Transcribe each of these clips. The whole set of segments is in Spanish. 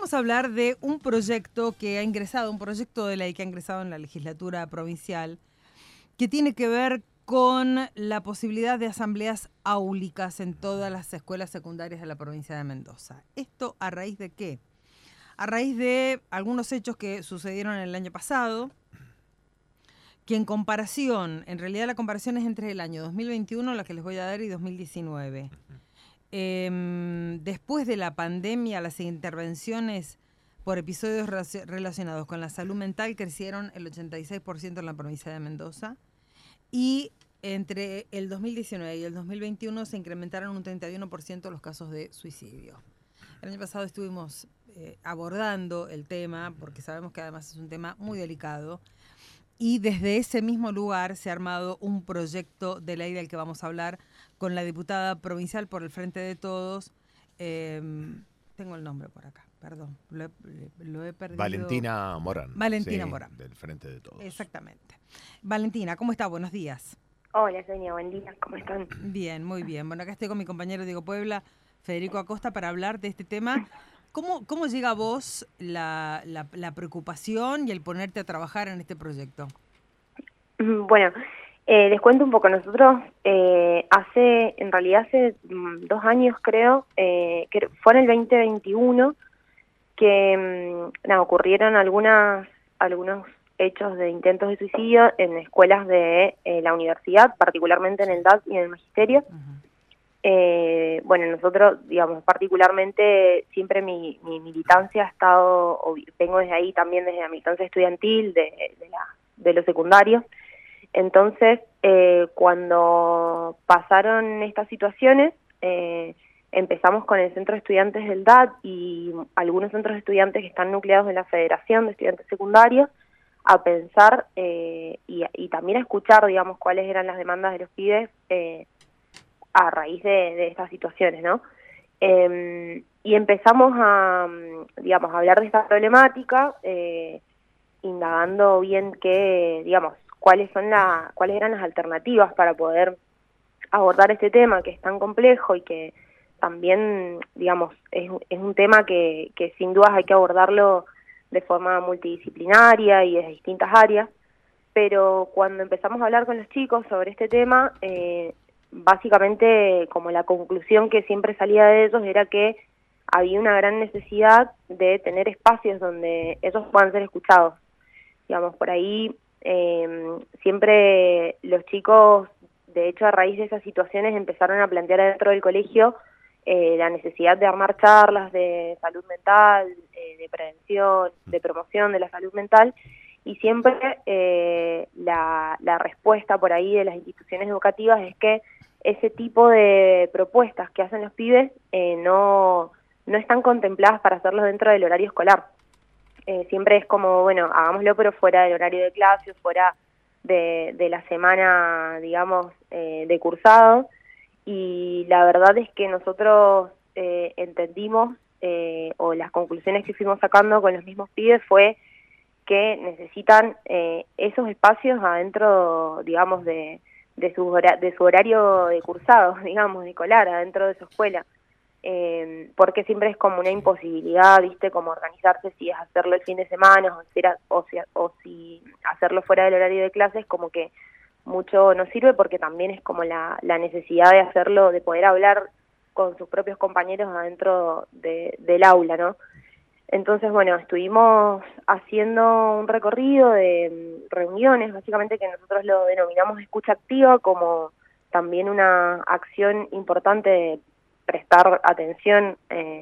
vamos a hablar de un proyecto que ha ingresado, un proyecto de ley que ha ingresado en la legislatura provincial, que tiene que ver con la posibilidad de asambleas áulicas en todas las escuelas secundarias de la provincia de Mendoza. ¿Esto a raíz de qué? A raíz de algunos hechos que sucedieron el año pasado, que en realidad la comparación es entre el año 2021, la que les voy a dar, y 2019. Después de la pandemia, las intervenciones por episodios relacionados con la salud mental crecieron el 86% en la provincia de Mendoza, y entre el 2019 y el 2021 se incrementaron un 31% los casos de suicidio. El año pasado estuvimos abordando el tema, porque sabemos que además es un tema muy delicado, y desde ese mismo lugar se ha armado un proyecto de ley del que vamos a hablar con la diputada provincial por el Frente de Todos. Tengo el nombre por acá, perdón, lo he perdido. Valentina Morán. Valentina sí, Morán. Del Frente de Todos. Exactamente. Valentina, ¿cómo está? Buenos días. Hola, Sonia, buen día, ¿cómo están? Bien, muy bien. Bueno, acá estoy con mi compañero Diego Puebla, Federico Acosta, para hablar de este tema. ¿Cómo llega a vos la preocupación y el ponerte a trabajar en este proyecto? Bueno, les cuento un poco. Nosotros hace 2 años creo, que fue en el 2021 que ocurrieron algunos hechos de intentos de suicidio en escuelas de la universidad, particularmente en el DAT y en el Magisterio. Bueno, nosotros, digamos, particularmente siempre mi militancia ha estado, vengo desde ahí también, desde la militancia estudiantil, de los secundarios. Entonces, cuando pasaron estas situaciones, empezamos con el centro de estudiantes del DAT y algunos centros de estudiantes que están nucleados en la Federación de Estudiantes Secundarios a pensar y también a escuchar, digamos, cuáles eran las demandas de los pibes a raíz de estas situaciones, ¿no? Y empezamos a hablar de esta problemática, indagando bien cuáles eran las alternativas para poder abordar este tema que es tan complejo y que también, digamos, es un tema que sin dudas hay que abordarlo de forma multidisciplinaria y de distintas áreas. Pero cuando empezamos a hablar con los chicos sobre este tema, básicamente como la conclusión que siempre salía de ellos era que había una gran necesidad de tener espacios donde ellos puedan ser escuchados. Digamos, por ahí siempre los chicos, de hecho a raíz de esas situaciones, empezaron a plantear dentro del colegio la necesidad de armar charlas de salud mental, de prevención, de promoción de la salud mental, y siempre la respuesta por ahí de las instituciones educativas es que ese tipo de propuestas que hacen los pibes no están contempladas para hacerlos dentro del horario escolar. Siempre es como, bueno, hagámoslo pero fuera del horario de clase, fuera de la semana, digamos, de cursado, y la verdad es que nosotros entendimos, o las conclusiones que fuimos sacando con los mismos pibes fue que necesitan esos espacios adentro, digamos, de su horario de cursado, digamos, de escolar, adentro de su escuela. Porque siempre es como una imposibilidad, ¿viste? Como organizarse, si es hacerlo el fin de semana o si hacerlo fuera del horario de clases, como que mucho no sirve, porque también es como la necesidad de hacerlo, de poder hablar con sus propios compañeros adentro del aula, ¿no? Entonces, bueno, estuvimos haciendo un recorrido de reuniones, básicamente, que nosotros lo denominamos escucha activa, como también una acción importante de prestar atención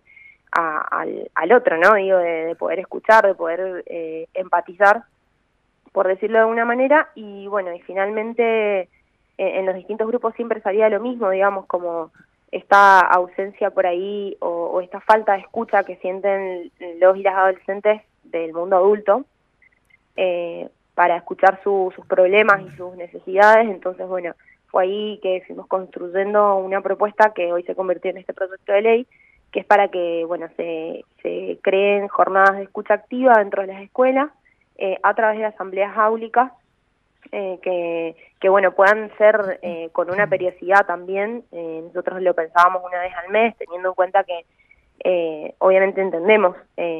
al otro, ¿no? Digo, de poder escuchar, de poder empatizar, por decirlo de alguna manera. Y bueno, y finalmente en los distintos grupos siempre salía lo mismo, digamos, como esta ausencia por ahí o esta falta de escucha que sienten los y las adolescentes del mundo adulto para escuchar sus problemas y sus necesidades. Entonces, bueno, fue ahí que fuimos construyendo una propuesta que hoy se convirtió en este proyecto de ley, que es para que, bueno, se creen jornadas de escucha activa dentro de las escuelas a través de asambleas áulicas que bueno, puedan ser con una periodicidad también. Nosotros lo pensábamos una vez al mes, teniendo en cuenta que obviamente entendemos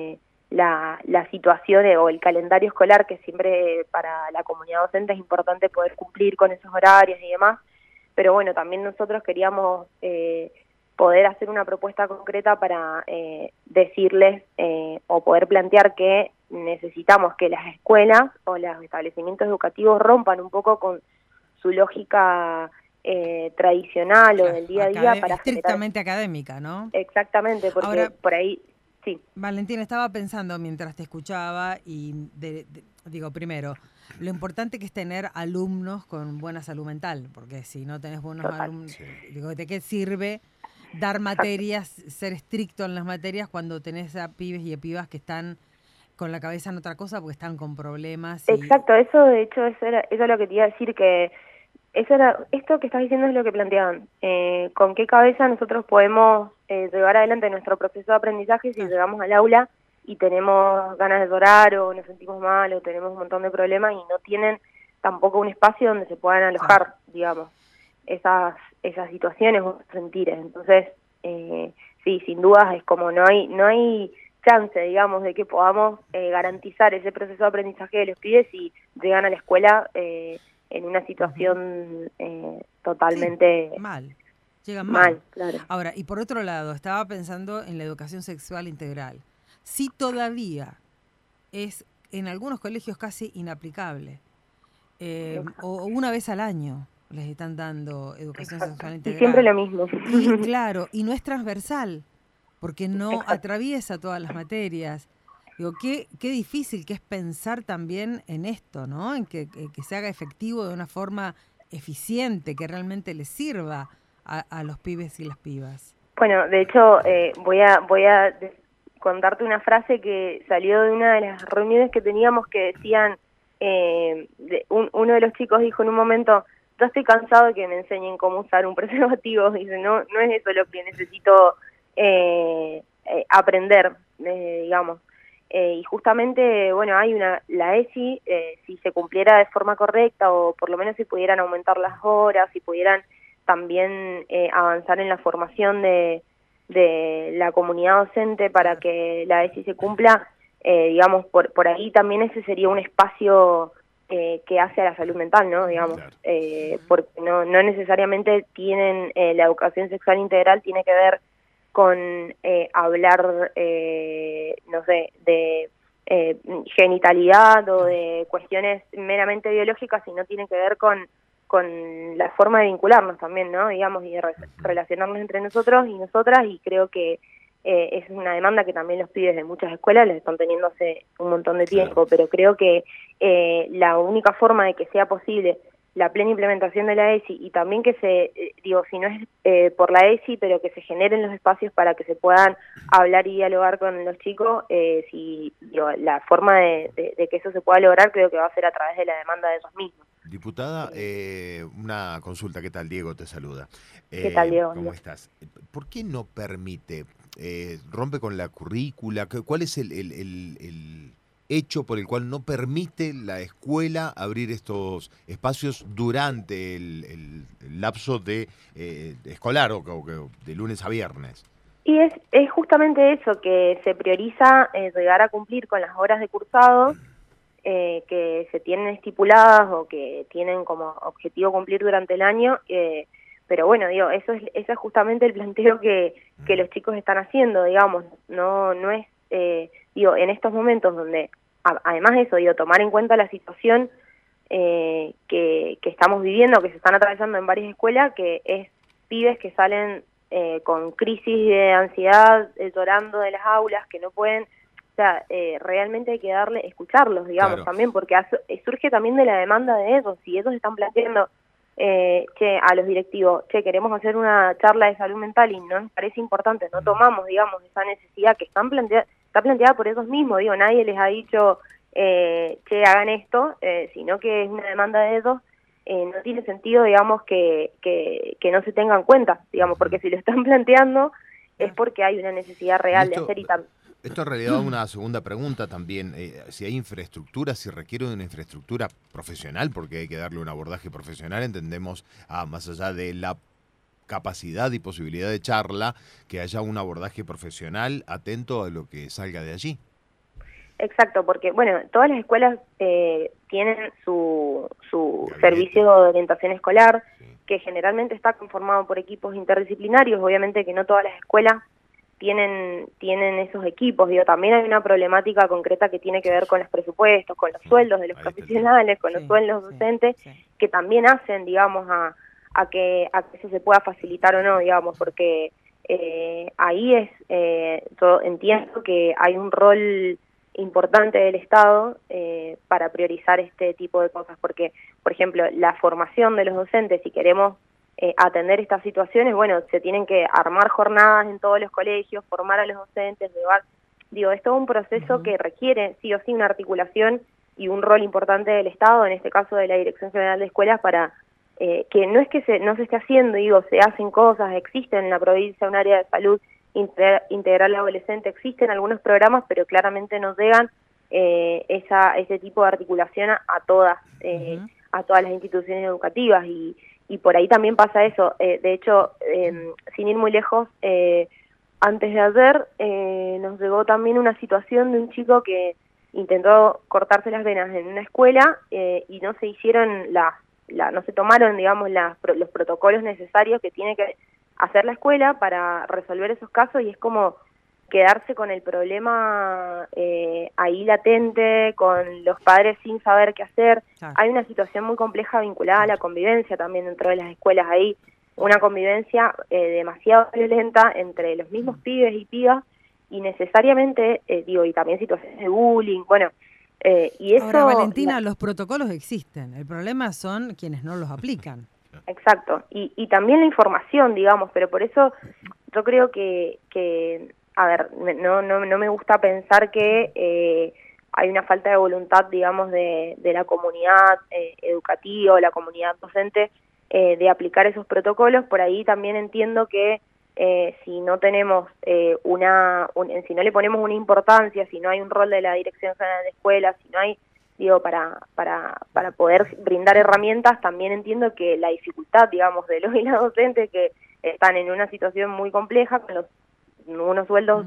la situación o el calendario escolar, que siempre para la comunidad docente es importante poder cumplir con esos horarios y demás, pero bueno, también nosotros queríamos poder hacer una propuesta concreta para decirles o poder plantear que necesitamos que las escuelas o los establecimientos educativos rompan un poco con su lógica tradicional o del día a día para estrictamente académica, ¿no? Exactamente, porque ahora, por ahí, sí. Valentina, estaba pensando mientras te escuchaba y digo, primero, lo importante que es tener alumnos con buena salud mental, porque si no tenés buenos alumnos, digo, ¿de qué sirve dar materias, ser estricto en las materias cuando tenés a pibes y a pibas que están con la cabeza en otra cosa porque están con problemas? Exacto, eso de hecho eso es lo que te iba a decir, que esto que estás diciendo es lo que planteaban. ¿Con qué cabeza nosotros podemos llevar adelante nuestro proceso de aprendizaje si llegamos al aula y tenemos ganas de llorar o nos sentimos mal o tenemos un montón de problemas y no tienen tampoco un espacio donde se puedan alojar, digamos, esas situaciones o sentires? Entonces, sí, sin dudas es como no hay chance, digamos, de que podamos garantizar ese proceso de aprendizaje de los pibes si llegan a la escuela en una situación totalmente mal. Llegan mal, claro. Ahora, y por otro lado, estaba pensando en la educación sexual integral. Sí, todavía es en algunos colegios casi inaplicable. O una vez al año les están dando educación sexual integral. Y siempre lo mismo. Y claro, y no es transversal, porque no atraviesa todas las materias. Digo, qué difícil que es pensar también en esto, ¿no? En que se haga efectivo de una forma eficiente, que realmente les sirva a los pibes y las pibas. Bueno, de hecho, voy a contarte una frase que salió de una de las reuniones que teníamos que decían, uno de los chicos dijo en un momento: yo estoy cansado de que me enseñen cómo usar un preservativo. Dice, no es eso lo que necesito aprender, digamos. Y justamente, bueno, la ESI, si se cumpliera de forma correcta o por lo menos si pudieran aumentar las horas, si pudieran también avanzar en la formación de la comunidad docente para que la ESI se cumpla, digamos, por ahí también ese sería un espacio que hace a la salud mental, ¿no? Digamos, porque no necesariamente tienen la educación sexual integral tiene que ver con hablar, no sé, de genitalidad o de cuestiones meramente biológicas, sino tiene que ver con la forma de vincularnos también, ¿no? Digamos, y de relacionarnos entre nosotros y nosotras, y creo que es una demanda que también los pibes de muchas escuelas les están teniendo hace un montón de tiempo, pero creo que la única forma de que sea posible la plena implementación de la ESI y también que si no es por la ESI, pero que se generen los espacios para que se puedan hablar y dialogar con los chicos, la forma de que eso se pueda lograr creo que va a ser a través de la demanda de ellos mismos. Diputada, una consulta. ¿Qué tal? Diego te saluda. ¿Qué tal, Diego? ¿Cómo estás? ¿Por qué no permite, rompe con la currícula? ¿Cuál es el hecho por el cual no permite la escuela abrir estos espacios durante el lapso de escolar o de lunes a viernes? Y es justamente eso, que se prioriza llegar a cumplir con las horas de cursado que se tienen estipuladas o que tienen como objetivo cumplir durante el año, pero bueno, digo, ese es justamente el planteo que los chicos están haciendo, digamos, no es, en estos momentos donde, además de eso, tomar en cuenta la situación que estamos viviendo, que se están atravesando en varias escuelas, que es pibes que salen con crisis de ansiedad, llorando de las aulas, que no pueden. O sea, realmente hay que escucharlos, digamos, claro, también, porque surge también de la demanda de ellos. Si ellos están planteando a los directivos, queremos hacer una charla de salud mental y no nos parece importante, no tomamos, digamos, esa necesidad que está planteada por ellos mismos, nadie les ha dicho, hagan esto, sino que es una demanda de ellos. No tiene sentido, digamos, que no se tengan en cuenta, digamos, porque si lo están planteando es porque hay una necesidad real de hacer y también. Esto en realidad una segunda pregunta también, si hay infraestructura, si requiere de una infraestructura profesional, porque hay que darle un abordaje profesional, entendemos, más allá de la capacidad y posibilidad de charla, que haya un abordaje profesional atento a lo que salga de allí. Exacto, porque bueno, todas las escuelas tienen su Gabinete. servicio de orientación escolar, Sí. que generalmente está conformado por equipos interdisciplinarios. Obviamente que no todas las escuelas tienen esos equipos. Digo, también hay una problemática concreta que tiene que ver con los presupuestos, con los sueldos de los Ahí está el profesionales, con los Sí, sueldos sí, docentes, sí. que también hacen, digamos, a que eso se pueda facilitar o no, digamos, porque ahí yo entiendo que hay un rol importante del Estado para priorizar este tipo de cosas, porque, por ejemplo, la formación de los docentes, si queremos atender estas situaciones, bueno, se tienen que armar jornadas en todos los colegios, formar a los docentes, digo, es todo un proceso que requiere sí o sí una articulación y un rol importante del Estado, en este caso de la Dirección General de Escuelas, para que no es que no se esté haciendo, digo, se hacen cosas, existen en la provincia un área de salud integral adolescente, existen algunos programas, pero claramente no llegan ese tipo de articulación a todas las instituciones educativas, y por ahí también pasa eso. De hecho, sin ir muy lejos, antes de ayer nos llegó también una situación de un chico que intentó cortarse las venas en una escuela y no se hicieron no se tomaron, digamos, los protocolos necesarios que tiene que hacer la escuela para resolver esos casos, y es como quedarse con el problema ahí latente, con los padres sin saber qué hacer. Claro. Hay una situación muy compleja vinculada a la convivencia también dentro de las escuelas. Hay una convivencia demasiado violenta entre los mismos pibes y pibas, y necesariamente, y también situaciones de bullying, bueno, y eso... Ahora, Valentina, los protocolos existen, el problema son quienes no los aplican. Exacto, y también la información, digamos, pero por eso yo creo que a ver, no me gusta pensar que hay una falta de voluntad, digamos, de la comunidad educativa o la comunidad docente de aplicar esos protocolos. Por ahí también entiendo que si no tenemos si no le ponemos una importancia, si no hay un rol de la Dirección General de Escuelas, si no hay, para poder brindar herramientas, también entiendo que la dificultad, digamos, de los y las docentes que están en una situación muy compleja, con unos sueldos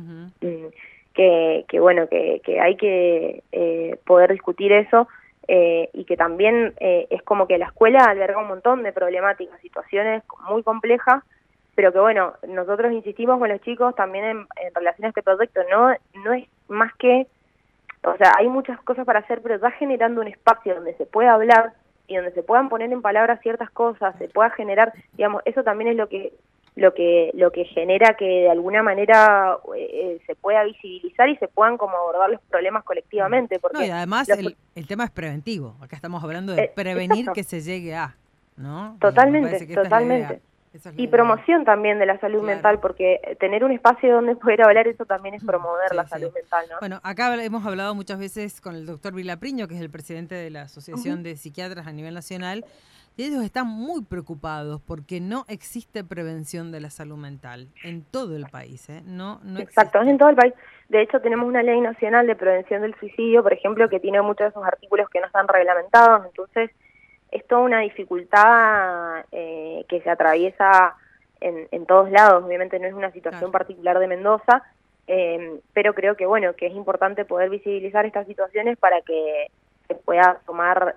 que hay que poder discutir eso, y que también es como que la escuela alberga un montón de problemáticas, situaciones muy complejas, pero que bueno, nosotros insistimos con los chicos también en relación a este proyecto, no es más que, o sea, hay muchas cosas para hacer, pero ya generando un espacio donde se pueda hablar y donde se puedan poner en palabras ciertas cosas, se pueda generar, digamos, eso también es lo que genera que de alguna manera se pueda visibilizar y se puedan como abordar los problemas colectivamente. Porque no, y además el tema es preventivo. Acá estamos hablando de prevenir exacto. que se llegue a, ¿no? Totalmente, Que totalmente. Y idea. promoción también de la salud Claro. mental, porque tener un espacio donde poder hablar, eso también es promover la salud mental, ¿no? Bueno, acá hemos hablado muchas veces con el doctor Vilapriño, que es el presidente de la Asociación de Psiquiatras a nivel nacional, y ellos están muy preocupados porque no existe prevención de la salud mental en todo el país, ¿eh? No Exacto, existe. es en todo el país. De hecho, tenemos una ley nacional de prevención del suicidio, por ejemplo, que tiene muchos de esos artículos que no están reglamentados, entonces es toda una dificultad que se atraviesa en todos lados. Obviamente no es una situación particular de Mendoza, pero creo que bueno, que es importante poder visibilizar estas situaciones para que se pueda tomar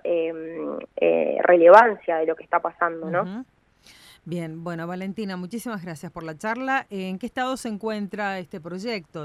relevancia de lo que está pasando, ¿no? Bien, bueno, Valentina, muchísimas gracias por la charla. ¿En qué estado se encuentra este proyecto?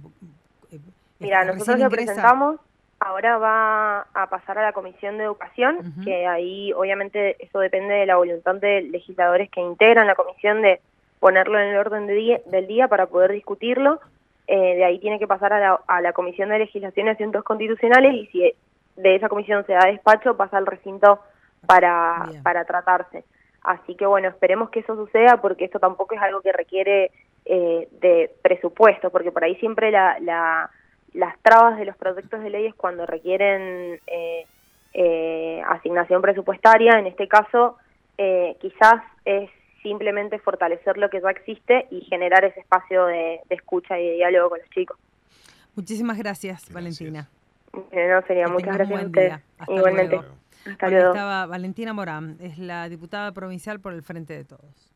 Mira, nosotros lo presentamos. Ahora va a pasar a la Comisión de Educación, que ahí obviamente eso depende de la voluntad de legisladores que integran la comisión de ponerlo en el orden del día para poder discutirlo. De ahí tiene que pasar a la Comisión de Legislación y Asuntos Constitucionales, y si de esa comisión se da despacho, pasa al recinto para tratarse. Así que bueno, esperemos que eso suceda, porque esto tampoco es algo que requiere de presupuesto, porque por ahí siempre las trabas de los proyectos de leyes cuando requieren asignación presupuestaria, en este caso quizás es simplemente fortalecer lo que ya existe y generar ese espacio de escucha y de diálogo con los chicos. Muchísimas gracias, Valentina. No, sería muchas gracias a ustedes. Igualmente. Hasta luego. Estaba Valentina Morán, es la diputada provincial por el Frente de Todos.